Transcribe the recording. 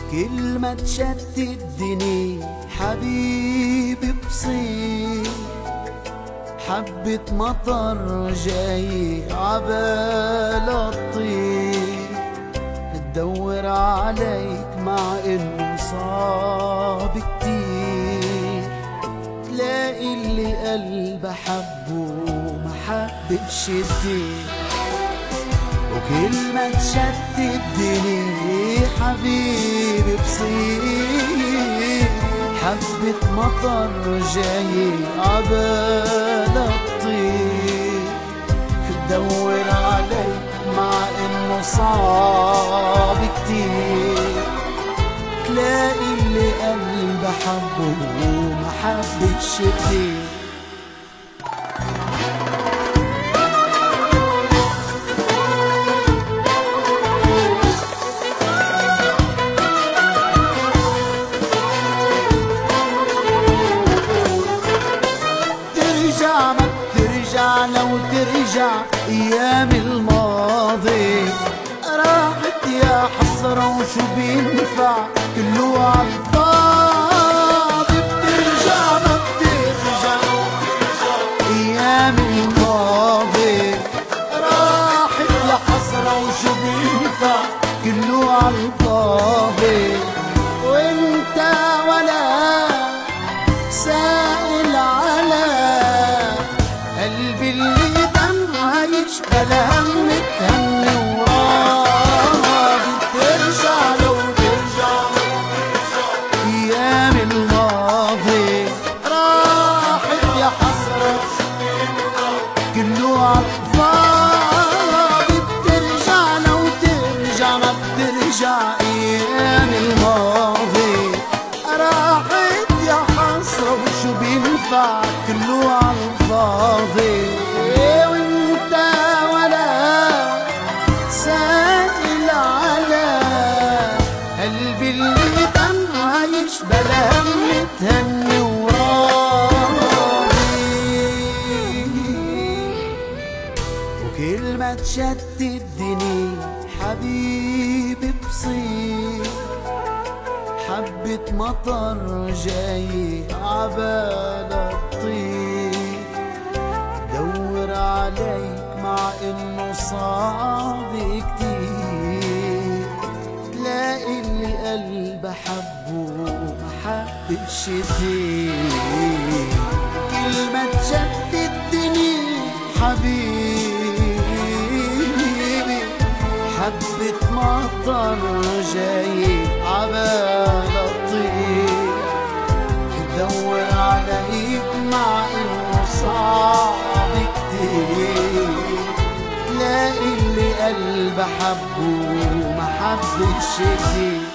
كل ما تشتتني حبيبي بصير حبة مطر جاي عبال الطير، تدور عليك مع انه صعب كتير، تلاقي اللي قلبه حبه ما حبش كتير. وكل ما تشتتني حبيبي بصير حبة مطر جاي عبال الطير، تدور عليك مع انه صعب كتير، تلاقي اللي قلبه حبه ما حبش كتير. ما بترجع لو ترجع ايام الماضي، راحت يا حسرة وشو بينفع كله عالفاضي. بترجع ما بترجع ايام الماضي، راحت يا حسرة وشو بينفع كله عالفاضي. وانت ولا سائل على قلبي اللي دمعها يشغل هم تهني وراضي. بترجع لو ترجع ايام الماضي، راحت يا حسرة كله عالفاضي. بترجع لو ترجع ما بترجع ايام الماضي، راحت يا حسرة وشو بينفع كله عالفاضي. وانت ولا سائل على قلبي اللي دمعها يشبه هم تهني وراضي. وكل ما تشتتني حبيبي بصير حبة مطر جاي عبال الطير، دور عليك مع انه صعب كتير، تلاقي اللي قلبه حبه ما حبش كتير. كل ما تشتتني حبيبي حبة مطر جاي عبال الطير، تدور عليك مع انه صعب كتير، تلاقي اللي قلبه حبه ما حبش كتير.